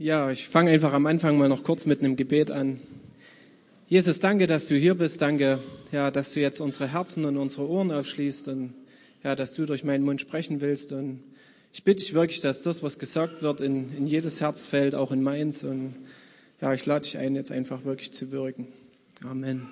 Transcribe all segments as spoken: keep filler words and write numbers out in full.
Ja, ich fange einfach am Anfang mal noch kurz mit einem Gebet an. Jesus, danke, dass du hier bist. Danke, ja, dass du jetzt unsere Herzen und unsere Ohren aufschließt und ja, dass du durch meinen Mund sprechen willst. Und ich bitte dich wirklich, dass das, was gesagt wird, in, in jedes Herz fällt, auch in meins. Und ja, ich lade dich ein, jetzt einfach wirklich zu wirken. Amen.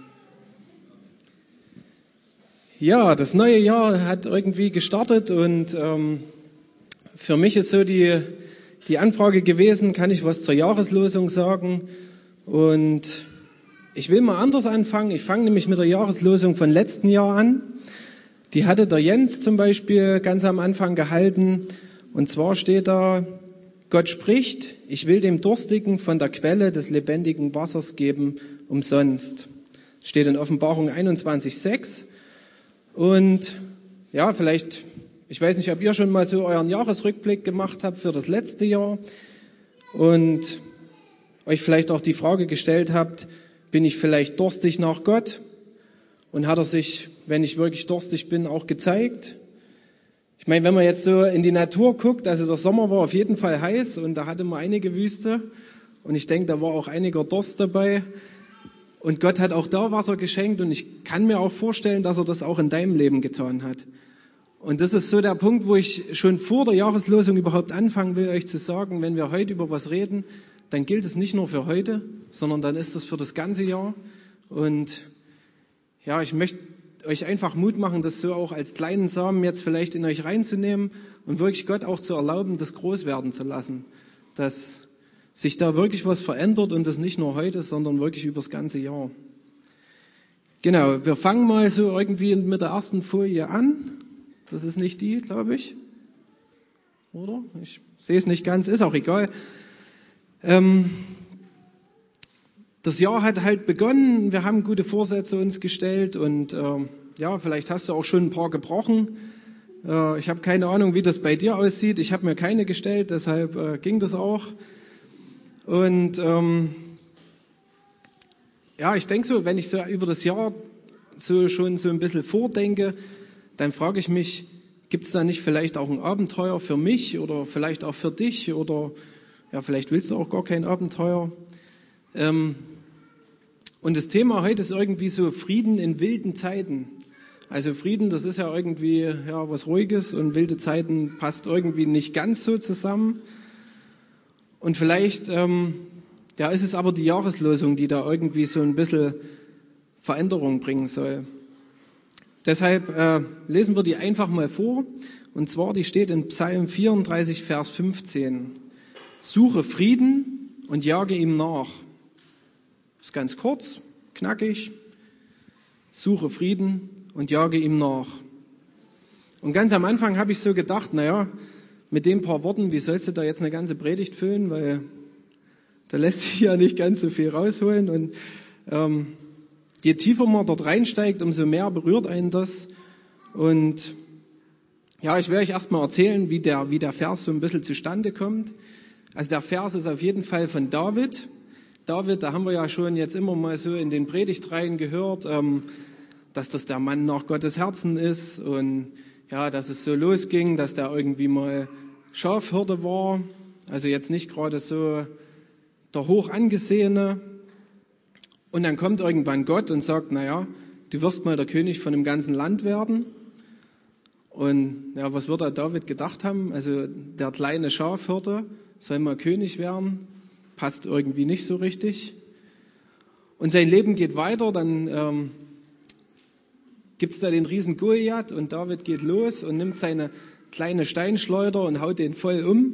Ja, das neue Jahr hat irgendwie gestartet und ähm, für mich ist so die die Anfrage gewesen, kann ich was zur Jahreslosung sagen? Und ich will mal anders anfangen. Ich fange nämlich mit der Jahreslosung von letzten Jahr an. Die hatte der Jens zum Beispiel ganz am Anfang gehalten. Und zwar steht da: Gott spricht, ich will dem Durstigen von der Quelle des lebendigen Wassers geben, umsonst. Steht in Offenbarung einundzwanzig sechs. Und ja, vielleicht, ich weiß nicht, ob ihr schon mal so euren Jahresrückblick gemacht habt für das letzte Jahr und euch vielleicht auch die Frage gestellt habt, bin ich vielleicht durstig nach Gott? Und hat er sich, wenn ich wirklich durstig bin, auch gezeigt? Ich meine, wenn man jetzt so in die Natur guckt, also der Sommer war auf jeden Fall heiß und da hatte man einige Wüste und ich denke, da war auch einiger Durst dabei. Und Gott hat auch da Wasser geschenkt und ich kann mir auch vorstellen, dass er das auch in deinem Leben getan hat. Und das ist so der Punkt, wo ich schon vor der Jahreslosung überhaupt anfangen will, euch zu sagen, wenn wir heute über was reden, dann gilt es nicht nur für heute, sondern dann ist es für das ganze Jahr. Und ja, ich möchte euch einfach Mut machen, das so auch als kleinen Samen jetzt vielleicht in euch reinzunehmen und wirklich Gott auch zu erlauben, das groß werden zu lassen. Dass sich da wirklich was verändert und das nicht nur heute, sondern wirklich über das ganze Jahr. Genau, wir fangen mal so irgendwie mit der ersten Folie an. Das ist nicht die, glaube ich. Oder? Ich sehe es nicht ganz, ist auch egal. Ähm, das Jahr hat halt begonnen, wir haben gute Vorsätze uns gestellt und äh, ja, vielleicht hast du auch schon ein paar gebrochen. Äh, ich habe keine Ahnung, wie das bei dir aussieht. Ich habe mir keine gestellt, deshalb äh, ging das auch. Und ähm, ja, ich denke so, wenn ich so über das Jahr so schon so ein bisschen vordenke, dann frage ich mich, gibt es da nicht vielleicht auch ein Abenteuer für mich oder vielleicht auch für dich oder ja, vielleicht willst du auch gar kein Abenteuer. Ähm, und das Thema heute ist irgendwie so Frieden in wilden Zeiten. Also Frieden, das ist ja irgendwie ja was Ruhiges und wilde Zeiten passt irgendwie nicht ganz so zusammen. Und vielleicht ähm, ja, ist es aber die Jahreslosung, die da irgendwie so ein bisschen Veränderung bringen soll. Deshalb äh, lesen wir die einfach mal vor. Und zwar, die steht in Psalm vierunddreißig, Vers fünfzehn. Suche Frieden und jage ihm nach. Ist ganz kurz, knackig. Suche Frieden und jage ihm nach. Und ganz am Anfang habe ich so gedacht, naja, mit den paar Worten, wie sollst du da jetzt eine ganze Predigt füllen, weil da lässt sich ja nicht ganz so viel rausholen. Und ähm, je tiefer man dort reinsteigt, umso mehr berührt einen das. Und ja, ich werde euch erstmal erzählen, wie der, wie der Vers so ein bisschen zustande kommt. Also der Vers ist auf jeden Fall von David. David, da haben wir ja schon jetzt immer mal so in den Predigtreihen gehört, ähm, dass das der Mann nach Gottes Herzen ist und ja, dass es so losging, dass der irgendwie mal Schafhirte war, also jetzt nicht gerade so der hoch angesehene. Und dann kommt irgendwann Gott und sagt, naja, du wirst mal der König von dem ganzen Land werden. Und ja, was wird da David gedacht haben? Also der kleine Schafhirte soll mal König werden, passt irgendwie nicht so richtig. Und sein Leben geht weiter, dann ähm, gibt es da den riesen Goliath und David geht los und nimmt seine kleine Steinschleuder und haut den voll um.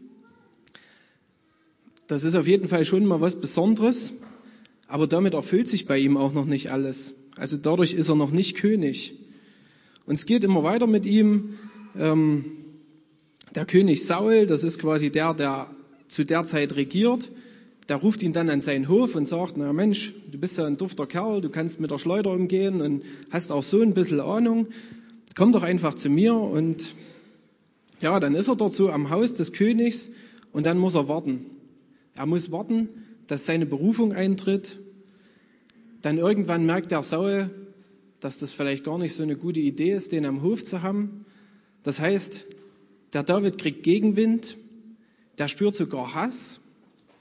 Das ist auf jeden Fall schon mal was Besonderes, aber damit erfüllt sich bei ihm auch noch nicht alles. Also dadurch ist er noch nicht König. Und es geht immer weiter mit ihm. Ähm, der König Saul, das ist quasi der, der zu der Zeit regiert, der ruft ihn dann an seinen Hof und sagt, na Mensch, du bist ja ein dufter Kerl, du kannst mit der Schleuder umgehen und hast auch so ein bisschen Ahnung. Komm doch einfach zu mir. Und ja, dann ist er dort so am Haus des Königs und dann muss er warten. Er muss warten, dass seine Berufung eintritt. Dann irgendwann merkt der Saul, dass das vielleicht gar nicht so eine gute Idee ist, den am Hof zu haben. Das heißt, der David kriegt Gegenwind, der spürt sogar Hass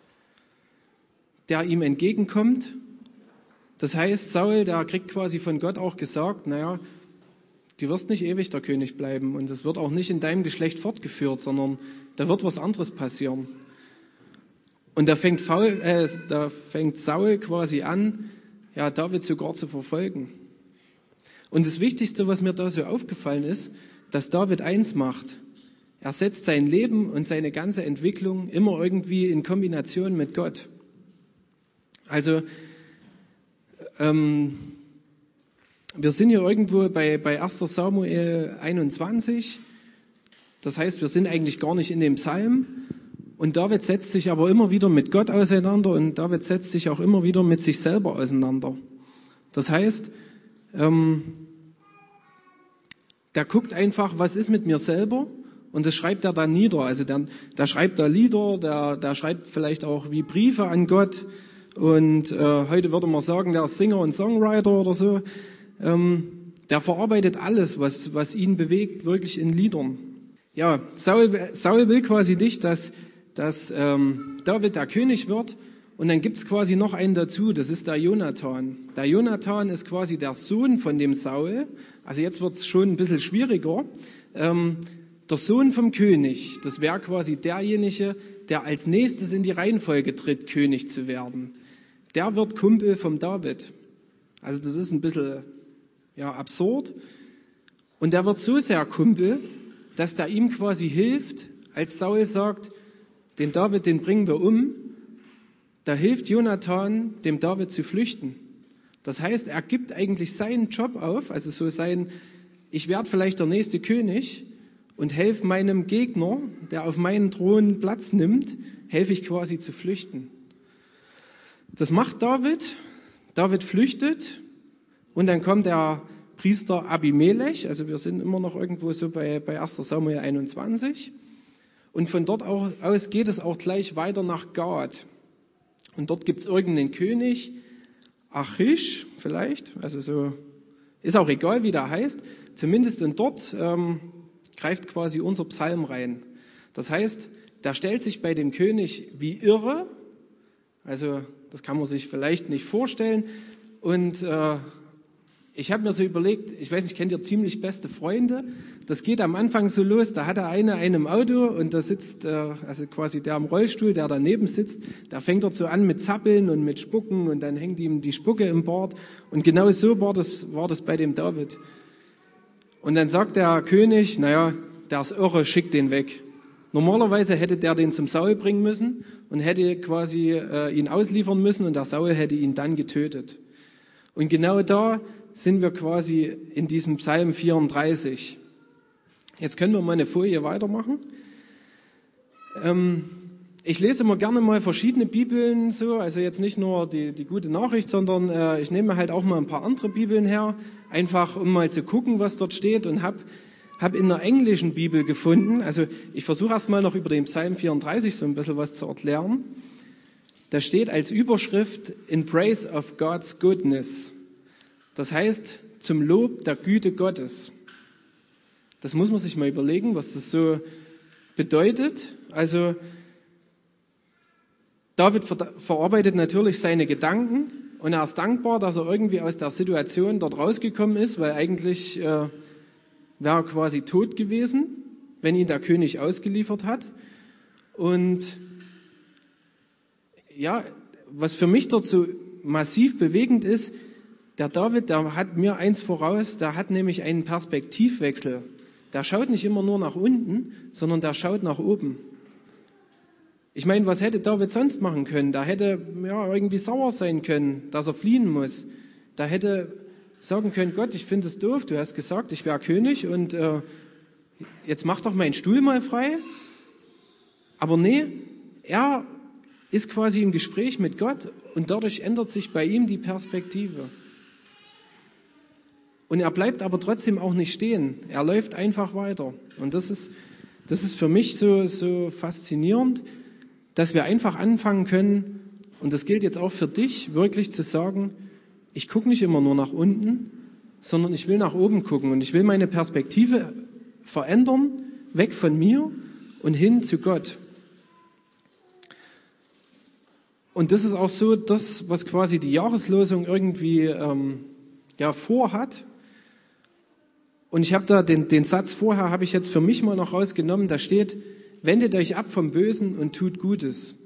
der ihm entgegenkommt. Das heißt, Saul, der kriegt quasi von Gott auch gesagt, naja, du wirst nicht ewig der König bleiben und es wird auch nicht in deinem Geschlecht fortgeführt, sondern da wird was anderes passieren. Und da fängt, Faul, äh, da fängt Saul quasi an, ja, David sogar zu verfolgen. Und das Wichtigste, was mir da so aufgefallen ist, dass David eins macht. Er setzt sein Leben und seine ganze Entwicklung immer irgendwie in Kombination mit Gott. Also, ähm, wir sind hier irgendwo bei, bei erster Samuel einundzwanzig. Das heißt, wir sind eigentlich gar nicht in dem Psalm. Und David setzt sich aber immer wieder mit Gott auseinander und David setzt sich auch immer wieder mit sich selber auseinander. Das heißt, ähm, der guckt einfach, was ist mit mir selber, und das schreibt er dann nieder. Also der, der schreibt da Lieder, der, der schreibt vielleicht auch wie Briefe an Gott und äh, heute würde man sagen, der ist Singer und Songwriter oder so. Ähm, der verarbeitet alles, was, was ihn bewegt, wirklich in Liedern. Ja, Saul, Saul will quasi nicht, dass dass ähm, David der König wird, und dann gibt's quasi noch einen dazu, das ist der Jonathan. Der Jonathan ist quasi der Sohn von dem Saul, also jetzt wird's schon ein bisschen schwieriger. Ähm, der Sohn vom König, das wäre quasi derjenige, der als nächstes in die Reihenfolge tritt, König zu werden. Der wird Kumpel vom David. Also das ist ein bisschen ja, absurd. Und der wird so sehr Kumpel, dass der ihm quasi hilft, als Saul sagt, den David, den bringen wir um, da hilft Jonathan, dem David zu flüchten. Das heißt, er gibt eigentlich seinen Job auf, also so sein, ich werde vielleicht der nächste König und helfe meinem Gegner, der auf meinen Thron Platz nimmt, helfe ich quasi zu flüchten. Das macht David. David flüchtet und dann kommt der Priester Abimelech, also wir sind immer noch irgendwo so bei, bei erster Samuel einundzwanzig. Und von dort aus geht es auch gleich weiter nach Gad. Und dort gibt es irgendeinen König, Achish vielleicht, also so, ist auch egal, wie der heißt. Zumindest und dort ähm, greift quasi unser Psalm rein. Das heißt, der stellt sich bei dem König wie irre, also das kann man sich vielleicht nicht vorstellen. Und äh, ich habe mir so überlegt, ich weiß nicht, kennt ihr ziemlich beste Freunde? Das geht am Anfang so los, da hat der eine einen im Auto und da sitzt, äh, also quasi der im Rollstuhl, der daneben sitzt, da fängt dort so an mit Zappeln und mit Spucken und dann hängt ihm die Spucke im Bart. Und genau so war das, war das bei dem David. Und dann sagt der König, naja, der ist irre, schick den weg. Normalerweise hätte der den zum Saul bringen müssen und hätte quasi äh, ihn ausliefern müssen und der Saul hätte ihn dann getötet. Und genau da sind wir quasi in diesem Psalm vierunddreißig. Jetzt können wir mal eine Folie weitermachen. Ähm, ich lese immer gerne mal verschiedene Bibeln so, also jetzt nicht nur die, die gute Nachricht, sondern äh, ich nehme halt auch mal ein paar andere Bibeln her, einfach um mal zu gucken, was dort steht, und habe hab in der englischen Bibel gefunden, also ich versuche erst mal noch über den Psalm vierunddreißig so ein bisschen was zu erklären. Da steht als Überschrift In Praise of God's Goodness. Das heißt, zum Lob der Güte Gottes. Das muss man sich mal überlegen, was das so bedeutet. Also, David ver- verarbeitet natürlich seine Gedanken und er ist dankbar, dass er irgendwie aus der Situation dort rausgekommen ist, weil eigentlich äh, wäre er quasi tot gewesen, wenn ihn der König ausgeliefert hat. Und ja, was für mich dort so massiv bewegend ist, der David, der hat mir eins voraus, der hat nämlich einen Perspektivwechsel. Der schaut nicht immer nur nach unten, sondern der schaut nach oben. Ich meine, was hätte David sonst machen können? Da hätte ja irgendwie sauer sein können, dass er fliehen muss. Da hätte sagen können, Gott, ich finde es doof, du hast gesagt, ich wäre König und äh, jetzt mach doch meinen Stuhl mal frei. Aber nee, er ist quasi im Gespräch mit Gott und dadurch ändert sich bei ihm die Perspektive. Und er bleibt aber trotzdem auch nicht stehen. Er läuft einfach weiter. Und das ist, das ist für mich so, so faszinierend, dass wir einfach anfangen können, und das gilt jetzt auch für dich, wirklich zu sagen, ich gucke nicht immer nur nach unten, sondern ich will nach oben gucken und ich will meine Perspektive verändern, weg von mir und hin zu Gott. Und das ist auch so das, was quasi die Jahreslosung irgendwie ähm, ja, vorhat. Und ich habe da den, den Satz vorher, habe ich jetzt für mich mal noch rausgenommen, da steht, wendet euch ab vom Bösen und tut Gutes.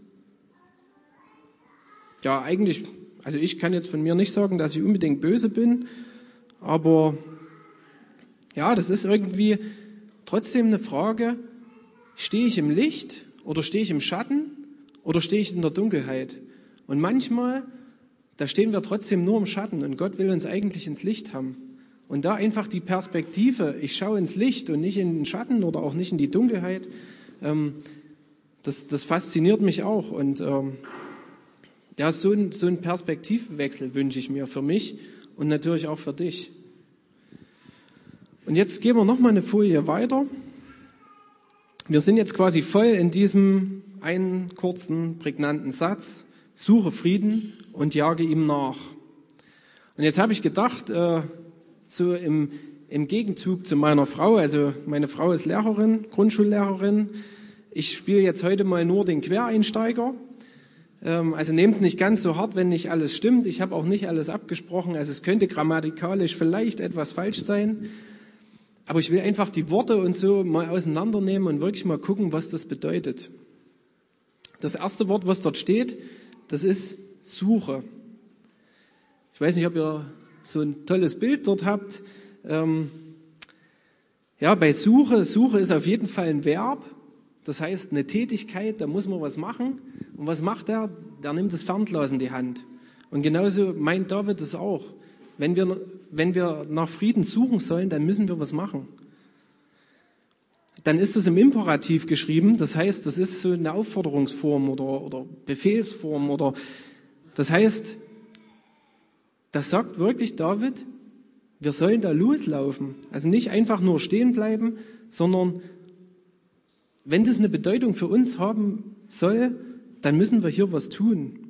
Ja, eigentlich, also ich kann jetzt von mir nicht sagen, dass ich unbedingt böse bin, aber ja, das ist irgendwie trotzdem eine Frage, stehe ich im Licht oder stehe ich im Schatten oder stehe ich in der Dunkelheit? Und manchmal, da stehen wir trotzdem nur im Schatten und Gott will uns eigentlich ins Licht haben. Und da einfach die Perspektive, ich schaue ins Licht und nicht in den Schatten oder auch nicht in die Dunkelheit, ähm, das, das fasziniert mich auch. Und ähm, ja, so ein, so ein Perspektivwechsel wünsche ich mir für mich und natürlich auch für dich. Und jetzt gehen wir nochmal eine Folie weiter. Wir sind jetzt quasi voll in diesem einen kurzen, prägnanten Satz, suche Frieden und jage ihm nach. Und jetzt habe ich gedacht, äh, so im, im Gegenzug zu meiner Frau, also meine Frau ist Lehrerin, Grundschullehrerin, ich spiele jetzt heute mal nur den Quereinsteiger. Ähm, also nehmt es nicht ganz so hart, wenn nicht alles stimmt. Ich habe auch nicht alles abgesprochen, also es könnte grammatikalisch vielleicht etwas falsch sein. Aber ich will einfach die Worte und so mal auseinandernehmen und wirklich mal gucken, was das bedeutet. Das erste Wort, was dort steht, das ist Suche. Ich weiß nicht, ob ihr so ein tolles Bild dort habt. Ähm, ja, bei Suche, Suche ist auf jeden Fall ein Verb. Das heißt, eine Tätigkeit, da muss man was machen. Und was macht er? Der nimmt das Fernglas in die Hand. Und genauso meint David es auch. Wenn wir, wenn wir nach Frieden suchen sollen, dann müssen wir was machen. Dann ist es im Imperativ geschrieben, das heißt, das ist so eine Aufforderungsform oder, oder Befehlsform oder, das heißt, das sagt wirklich David, wir sollen da loslaufen. Also nicht einfach nur stehen bleiben, sondern wenn das eine Bedeutung für uns haben soll, dann müssen wir hier was tun.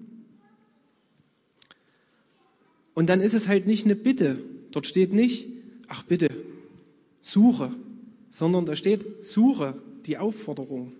Und dann ist es halt nicht eine Bitte. Dort steht nicht, ach bitte, suche, sondern da steht, suche, die Aufforderung.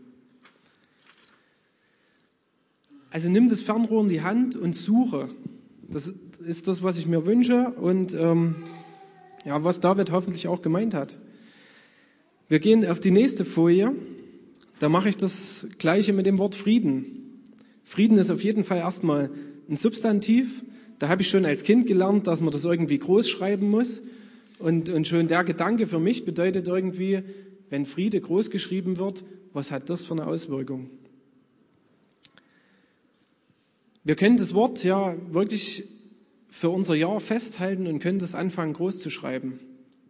Also nimm das Fernrohr in die Hand und suche. Das ist das, was ich mir wünsche und ähm, ja, was David hoffentlich auch gemeint hat. Wir gehen auf die nächste Folie. Da mache ich das Gleiche mit dem Wort Frieden. Frieden ist auf jeden Fall erstmal ein Substantiv. Da habe ich schon als Kind gelernt, dass man das irgendwie groß schreiben muss. Und, und schon der Gedanke für mich bedeutet irgendwie, wenn Friede groß geschrieben wird, was hat das für eine Auswirkung? Wir können das Wort ja wirklich für unser Jahr festhalten und können das anfangen groß zu schreiben.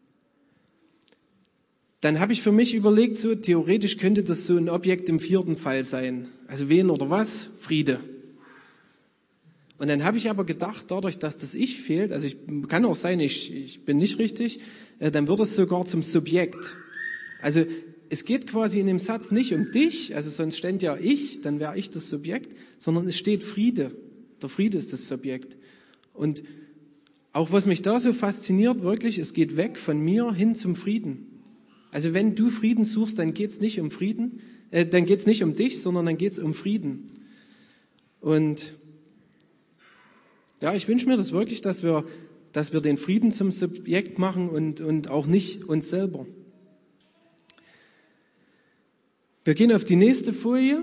Dann habe ich für mich überlegt, so theoretisch könnte das so ein Objekt im vierten Fall sein. Also wen oder was? Friede. Und dann habe ich aber gedacht, dadurch, dass das Ich fehlt, also ich kann auch sein, ich, ich bin nicht richtig, äh, dann wird es sogar zum Subjekt. Also es geht quasi in dem Satz nicht um dich, also sonst stände ja ich, dann wäre ich das Subjekt, sondern es steht Friede. Der Friede ist das Subjekt. Und auch was mich da so fasziniert, wirklich, es geht weg von mir hin zum Frieden. Also wenn du Frieden suchst, dann geht es nicht um Frieden, äh, dann geht es nicht um dich, sondern dann geht es um Frieden. Und ja, ich wünsche mir das wirklich, dass wir, dass wir den Frieden zum Subjekt machen und, und auch nicht uns selber. Wir gehen auf die nächste Folie.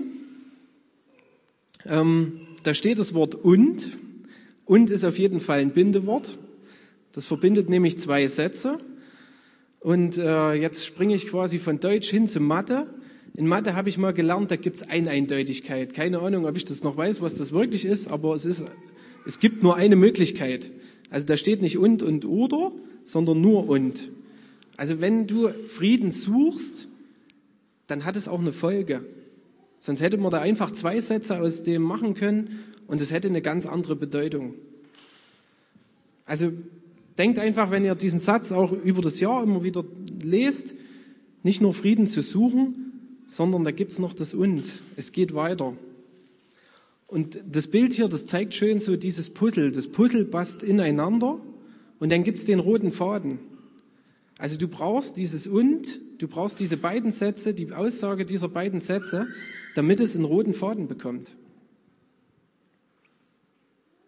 Ähm, da steht das Wort und. Und ist auf jeden Fall ein Bindewort. Das verbindet nämlich zwei Sätze. Und äh, jetzt springe ich quasi von Deutsch hin zu Mathe. In Mathe habe ich mal gelernt, da gibt es Eineindeutigkeit. Keine Ahnung, ob ich das noch weiß, was das wirklich ist, aber es ist, es gibt nur eine Möglichkeit. Also da steht nicht und und oder, sondern nur und. Also wenn du Frieden suchst, dann hat es auch eine Folge. Sonst hätte man da einfach zwei Sätze aus dem machen können und es hätte eine ganz andere Bedeutung. Also denkt einfach, wenn ihr diesen Satz auch über das Jahr immer wieder lest, nicht nur Frieden zu suchen, sondern da gibt's noch das Und. Es geht weiter. Und das Bild hier, das zeigt schön so dieses Puzzle. Das Puzzle passt ineinander und dann gibt's den roten Faden. Also du brauchst dieses Und, du brauchst diese beiden Sätze, die Aussage dieser beiden Sätze, damit es einen roten Faden bekommt.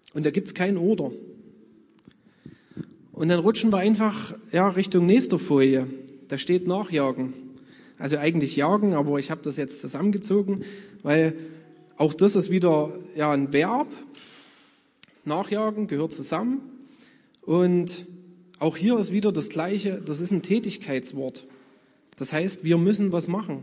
Und da gibt's kein Oder. Und dann rutschen wir einfach ja, Richtung nächster Folie. Da steht Nachjagen. Also eigentlich jagen, aber ich habe das jetzt zusammengezogen, weil auch das ist wieder ja, ein Verb. Nachjagen gehört zusammen. Und auch hier ist wieder das Gleiche, das ist ein Tätigkeitswort. Das heißt, wir müssen was machen.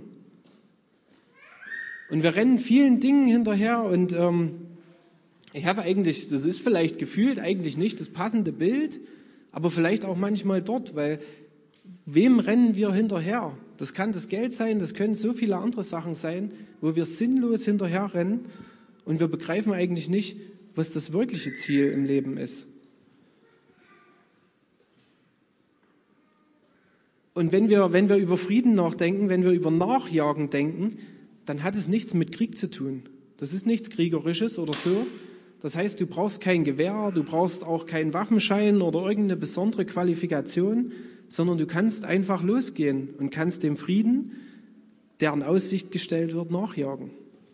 Und wir rennen vielen Dingen hinterher und ähm, ich habe eigentlich, das ist vielleicht gefühlt eigentlich nicht das passende Bild, aber vielleicht auch manchmal dort, weil wem rennen wir hinterher? Das kann das Geld sein, das können so viele andere Sachen sein, wo wir sinnlos hinterher rennen und wir begreifen eigentlich nicht, was das wirkliche Ziel im Leben ist. Und wenn wir, wenn wir über Frieden nachdenken, wenn wir über Nachjagen denken, dann hat es nichts mit Krieg zu tun. Das ist nichts Kriegerisches oder so. Das heißt, du brauchst kein Gewehr, du brauchst auch keinen Waffenschein oder irgendeine besondere Qualifikation, sondern du kannst einfach losgehen und kannst dem Frieden, der in Aussicht gestellt wird, nachjagen.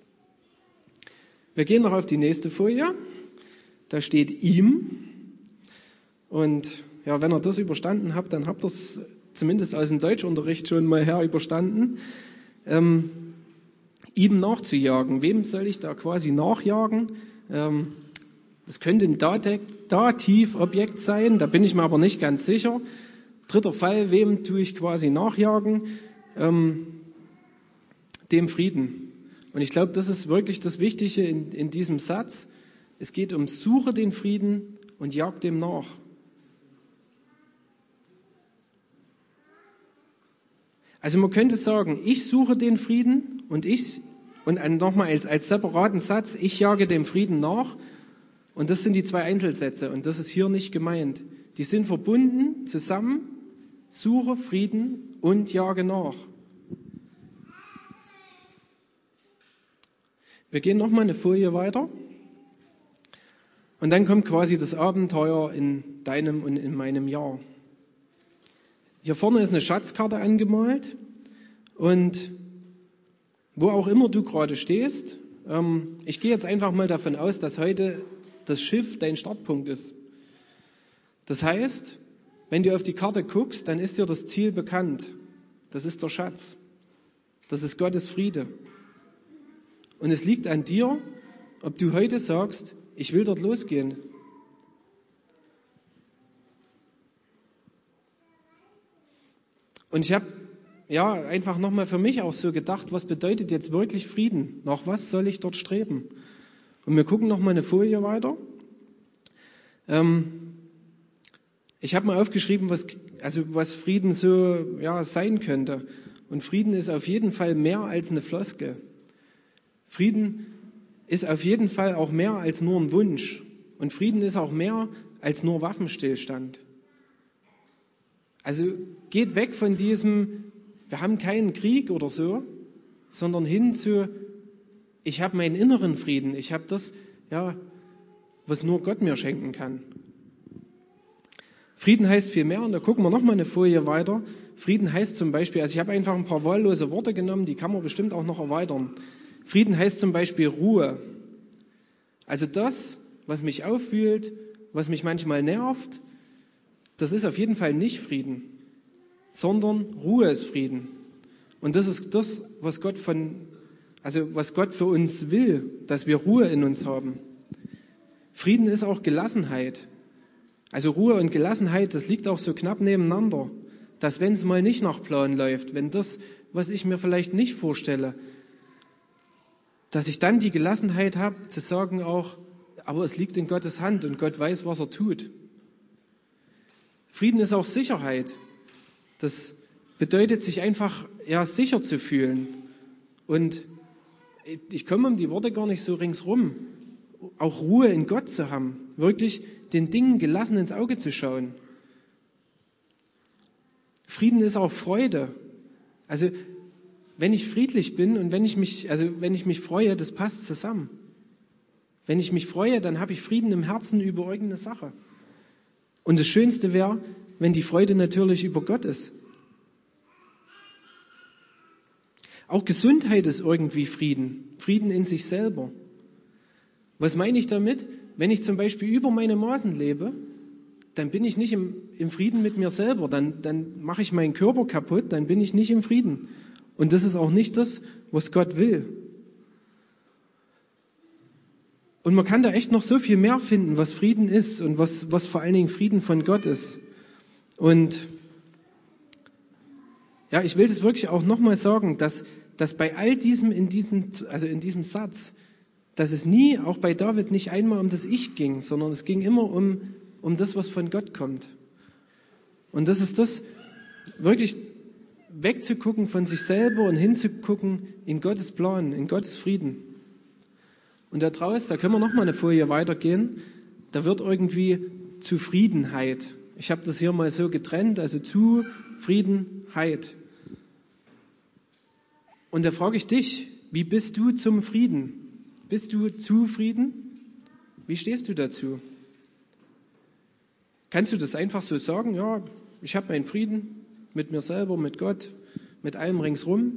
Wir gehen noch auf die nächste Folie. Da steht ihm. Und ja, wenn ihr das überstanden habt, dann habt ihr es zumindest aus dem Deutschunterricht schon mal her überstanden. Ähm, ihm nachzujagen. Wem soll ich da quasi nachjagen? Ähm, das könnte ein Dativobjekt sein, da bin ich mir aber nicht ganz sicher. Dritter Fall, wem tue ich quasi nachjagen? Ähm, dem Frieden. Und ich glaube, das ist wirklich das Wichtige in, in diesem Satz. Es geht um suche den Frieden und jag dem nach. Also man könnte sagen, ich suche den Frieden und ich, und nochmal als, als separaten Satz, ich jage dem Frieden nach. Und das sind die zwei Einzelsätze und das ist hier nicht gemeint. Die sind verbunden zusammen, suche Frieden und jage nach. Wir gehen nochmal eine Folie weiter. Und dann kommt quasi das Abenteuer in deinem und in meinem Jahr. Hier vorne ist eine Schatzkarte angemalt und wo auch immer du gerade stehst, ähm, ich gehe jetzt einfach mal davon aus, dass heute das Schiff dein Startpunkt ist. Das heißt, wenn du auf die Karte guckst, dann ist dir das Ziel bekannt. Das ist der Schatz. Das ist Gottes Friede. Und es liegt an dir, ob du heute sagst, ich will dort losgehen. Und ich habe ja einfach nochmal für mich auch so gedacht, was bedeutet jetzt wirklich Frieden? Nach was soll ich dort streben? Und wir gucken nochmal eine Folie weiter. Ähm, ich habe mal aufgeschrieben, was, also was Frieden so ja, sein könnte. Und Frieden ist auf jeden Fall mehr als eine Floskel. Frieden ist auf jeden Fall auch mehr als nur ein Wunsch. Und Frieden ist auch mehr als nur Waffenstillstand. Also geht weg von diesem, wir haben keinen Krieg oder so, sondern hin zu, ich habe meinen inneren Frieden, ich habe das, ja, was nur Gott mir schenken kann. Frieden heißt viel mehr, und da gucken wir nochmal eine Folie weiter. Frieden heißt zum Beispiel, also ich habe einfach ein paar wahllose Worte genommen, die kann man bestimmt auch noch erweitern. Frieden heißt zum Beispiel Ruhe. Also das, was mich aufwühlt, was mich manchmal nervt, das ist auf jeden Fall nicht Frieden, sondern Ruhe ist Frieden. Und das ist das, was Gott von, also was Gott für uns will, dass wir Ruhe in uns haben. Frieden ist auch Gelassenheit. Also Ruhe und Gelassenheit, das liegt auch so knapp nebeneinander, dass wenn es mal nicht nach Plan läuft, wenn das, was ich mir vielleicht nicht vorstelle, dass ich dann die Gelassenheit habe, zu sagen auch, aber es liegt in Gottes Hand und Gott weiß, was er tut. Frieden ist auch Sicherheit. Das bedeutet, sich einfach ja, sicher zu fühlen. Und ich komme um die Worte gar nicht so ringsrum. Auch Ruhe in Gott zu haben. Wirklich den Dingen gelassen ins Auge zu schauen. Frieden ist auch Freude. Also wenn ich friedlich bin und wenn ich mich, also wenn ich mich freue, das passt zusammen. Wenn ich mich freue, dann habe ich Frieden im Herzen über irgendeine Sache. Und das Schönste wäre, wenn die Freude natürlich über Gott ist. Auch Gesundheit ist irgendwie Frieden. Frieden in sich selber. Was meine ich damit? wenn ich zum Beispiel über meine Maßen lebe, dann bin ich nicht im, im Frieden mit mir selber, dann, dann mache ich meinen Körper kaputt, dann bin ich nicht im Frieden. Und das ist auch nicht das, was Gott will. Und man kann da echt noch so viel mehr finden, was Frieden ist und was, was vor allen Dingen Frieden von Gott ist. Und ja, ich will das wirklich auch nochmal sagen, dass, dass bei all diesem in diesem, also in diesem Satz, dass es nie, auch bei David, nicht einmal um das Ich ging, sondern es ging immer um um das, was von Gott kommt. Und das ist das, wirklich wegzugucken von sich selber und hinzugucken in Gottes Plan, in Gottes Frieden. Und da draußen, da können wir noch mal eine Folie weitergehen, da wird irgendwie Zufriedenheit. Ich habe das hier mal so getrennt, also Zufriedenheit. Und da frage ich dich, wie bist du zum Frieden? Bist du zufrieden? Wie stehst du dazu? Kannst du das einfach so sagen? Ja, ich habe meinen Frieden mit mir selber, mit Gott, mit allem ringsrum.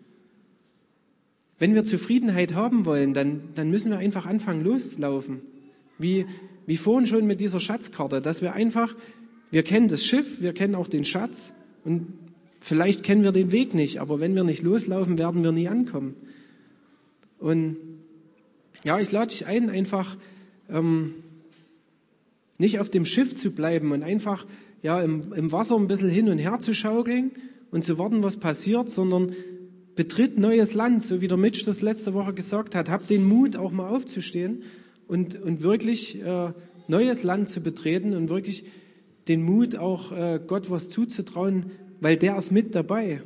Wenn wir Zufriedenheit haben wollen, dann, dann müssen wir einfach anfangen loszulaufen. Wie, wie vorhin schon mit dieser Schatzkarte, dass wir einfach, wir kennen das Schiff, wir kennen auch den Schatz und vielleicht kennen wir den Weg nicht, aber wenn wir nicht loslaufen, werden wir nie ankommen. Und ja, ich lade dich ein, einfach ähm, nicht auf dem Schiff zu bleiben und einfach ja, im, im Wasser ein bisschen hin und her zu schaukeln und zu warten, was passiert, sondern betritt neues Land, so wie der Mitch das letzte Woche gesagt hat. Habt den Mut, auch mal aufzustehen und, und wirklich äh, neues Land zu betreten und wirklich den Mut, auch äh, Gott was zuzutrauen, weil der ist mit dabei.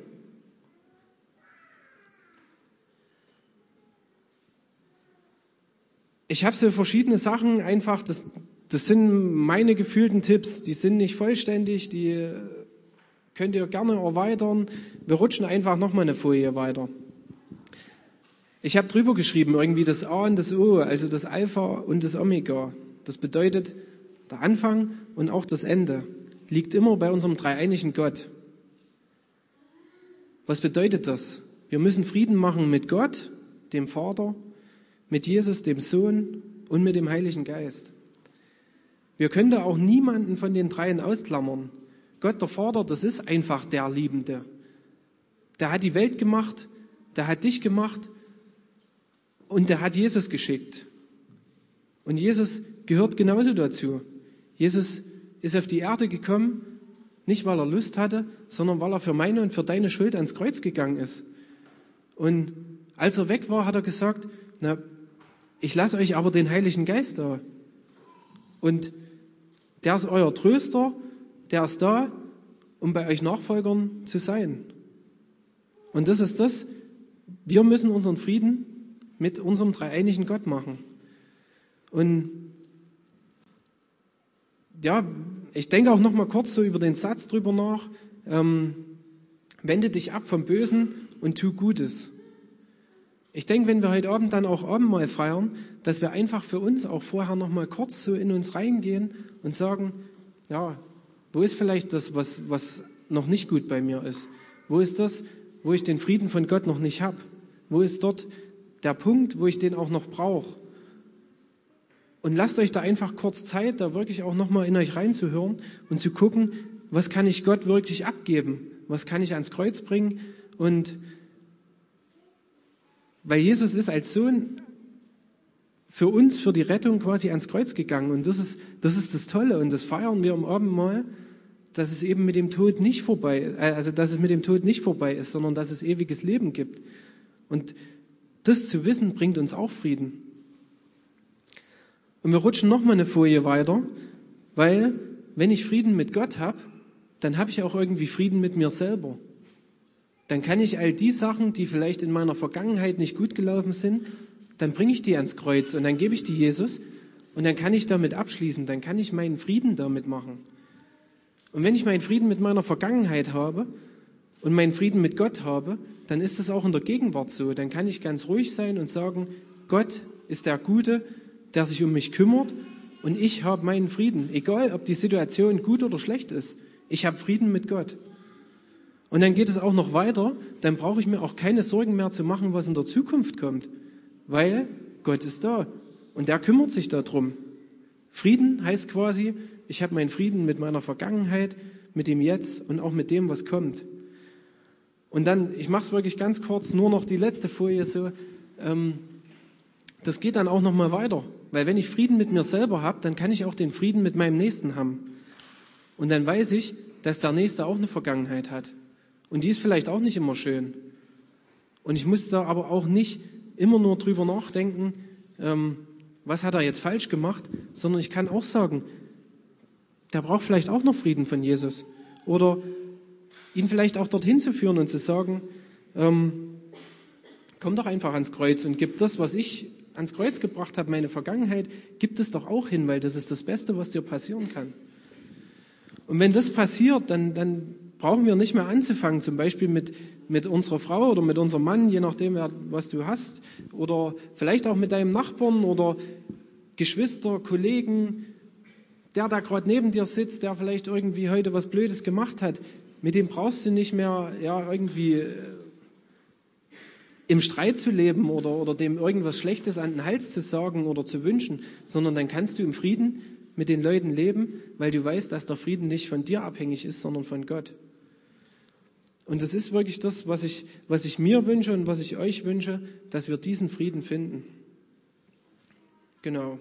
Ich habe so verschiedene Sachen einfach, das Das sind meine gefühlten Tipps, die sind nicht vollständig, die könnt ihr gerne erweitern. Wir rutschen einfach nochmal eine Folie weiter. Ich habe drüber geschrieben, irgendwie das A und das O, also das Alpha und das Omega. Das bedeutet, der Anfang und auch das Ende liegt immer bei unserem dreieinigen Gott. Was bedeutet das? Wir müssen Frieden machen mit Gott, dem Vater, mit Jesus, dem Sohn und mit dem Heiligen Geist. Wir können da auch niemanden von den dreien ausklammern. Gott, der Vater, das ist einfach der Liebende. Der hat die Welt gemacht, der hat dich gemacht und der hat Jesus geschickt. Und Jesus gehört genauso dazu. Jesus ist auf die Erde gekommen, nicht weil er Lust hatte, sondern weil er für meine und für deine Schuld ans Kreuz gegangen ist. Und als er weg war, hat er gesagt, na, ich lasse euch aber den Heiligen Geist da. Und der ist euer Tröster, der ist da, um bei euch Nachfolgern zu sein. Und das ist das, wir müssen unseren Frieden mit unserem dreieinigen Gott machen. Und ja, ich denke auch noch mal kurz so über den Satz drüber nach, ähm, wende dich ab vom Bösen und tu Gutes. Ich denke, wenn wir heute Abend dann auch Abendmahl feiern, dass wir einfach für uns auch vorher noch mal kurz so in uns reingehen und sagen, ja, wo ist vielleicht das, was, was noch nicht gut bei mir ist? Wo ist das, wo ich den Frieden von Gott noch nicht habe? Wo ist dort der Punkt, wo ich den auch noch brauche? Und lasst euch da einfach kurz Zeit, da wirklich auch noch mal in euch reinzuhören und zu gucken, was kann ich Gott wirklich abgeben? Was kann ich ans Kreuz bringen? Und weil Jesus ist als Sohn für uns, für die Rettung quasi ans Kreuz gegangen. Und das ist, das ist das Tolle. Und das feiern wir am Abendmahl, dass es eben mit dem Tod nicht vorbei, also dass es mit dem Tod nicht vorbei ist, sondern dass es ewiges Leben gibt. Und das zu wissen, bringt uns auch Frieden. Und wir rutschen nochmal eine Folie weiter, weil wenn ich Frieden mit Gott habe, dann habe ich auch irgendwie Frieden mit mir selber. Dann kann ich all die Sachen, die vielleicht in meiner Vergangenheit nicht gut gelaufen sind, dann bringe ich die ans Kreuz und dann gebe ich die Jesus und dann kann ich damit abschließen, dann kann ich meinen Frieden damit machen. Und wenn ich meinen Frieden mit meiner Vergangenheit habe und meinen Frieden mit Gott habe, dann ist es auch in der Gegenwart so. Dann kann ich ganz ruhig sein und sagen, Gott ist der Gute, der sich um mich kümmert und ich habe meinen Frieden. Egal, ob die Situation gut oder schlecht ist, ich habe Frieden mit Gott. Und dann geht es auch noch weiter, dann brauche ich mir auch keine Sorgen mehr zu machen, was in der Zukunft kommt, weil Gott ist da und der kümmert sich darum. Frieden heißt quasi, ich habe meinen Frieden mit meiner Vergangenheit, mit dem Jetzt und auch mit dem, was kommt. Und dann, ich mache es wirklich ganz kurz, nur noch die letzte Folie so, ähm, das geht dann auch nochmal weiter. Weil wenn ich Frieden mit mir selber habe, dann kann ich auch den Frieden mit meinem Nächsten haben. Und dann weiß ich, dass der Nächste auch eine Vergangenheit hat. Und die ist vielleicht auch nicht immer schön. Und ich muss da aber auch nicht immer nur drüber nachdenken, ähm, was hat er jetzt falsch gemacht, sondern ich kann auch sagen, der braucht vielleicht auch noch Frieden von Jesus. Oder ihn vielleicht auch dorthin zu führen und zu sagen, ähm, komm doch einfach ans Kreuz und gib das, was ich ans Kreuz gebracht habe, meine Vergangenheit, gib es doch auch hin, weil das ist das Beste, was dir passieren kann. Und wenn das passiert, dann, dann brauchen wir nicht mehr anzufangen, zum Beispiel mit, mit unserer Frau oder mit unserem Mann, je nachdem, was du hast, oder vielleicht auch mit deinem Nachbarn oder Geschwister, Kollegen, der da gerade neben dir sitzt, der vielleicht irgendwie heute was Blödes gemacht hat, mit dem brauchst du nicht mehr ja, irgendwie im Streit zu leben oder, oder dem irgendwas Schlechtes an den Hals zu sagen oder zu wünschen, sondern dann kannst du im Frieden mit den Leuten leben, weil du weißt, dass der Frieden nicht von dir abhängig ist, sondern von Gott. Und das ist wirklich das, was ich, was ich mir wünsche und was ich euch wünsche, dass wir diesen Frieden finden. Genau.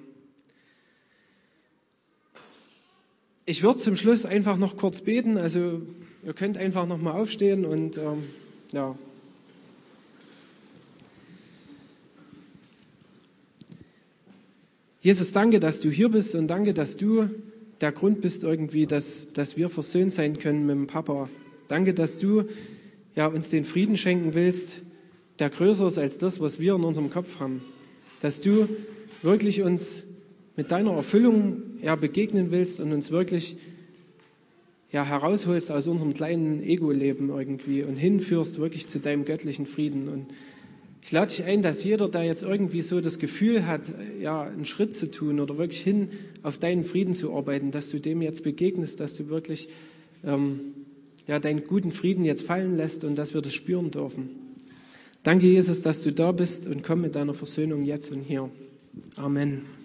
Ich würde zum Schluss einfach noch kurz beten, also ihr könnt einfach noch mal aufstehen und ähm, ja. Jesus, danke, dass du hier bist und danke, dass du der Grund bist irgendwie, dass, dass wir versöhnt sein können mit dem Papa. Danke, dass du ja, uns den Frieden schenken willst, der größer ist als das, was wir in unserem Kopf haben. Dass du wirklich uns mit deiner Erfüllung ja, begegnen willst und uns wirklich ja, herausholst aus unserem kleinen Ego-Leben irgendwie und hinführst wirklich zu deinem göttlichen Frieden. Und ich lade dich ein, dass jeder, der jetzt irgendwie so das Gefühl hat, ja, einen Schritt zu tun oder wirklich hin auf deinen Frieden zu arbeiten, dass du dem jetzt begegnest, dass du wirklich ähm, ja, deinen guten Frieden jetzt fallen lässt und dass wir das spüren dürfen. Danke, Jesus, dass du da bist und komm mit deiner Versöhnung jetzt und hier. Amen.